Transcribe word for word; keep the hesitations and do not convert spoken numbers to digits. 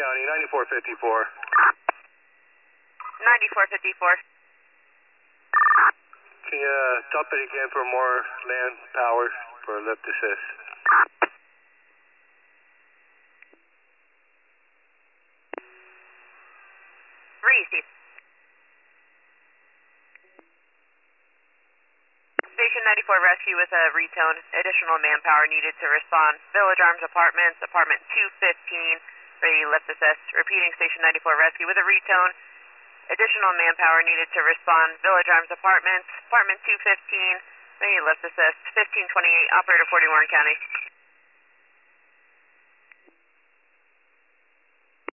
County, ninety-four fifty-four. ninety-four fifty-four. Can you uh, top it again for more land power for lift assist? Receive. Station ninety-four rescue with a retone. Additional manpower needed to respond. Village Arms Apartments, apartment two fifteen, ready lift assist. Repeating station ninety-four rescue with a retone. Additional manpower needed to respond. Village Arms Apartments, apartment two fifteen, ready lift assist. fifteen twenty-eight, operator forty Warren County.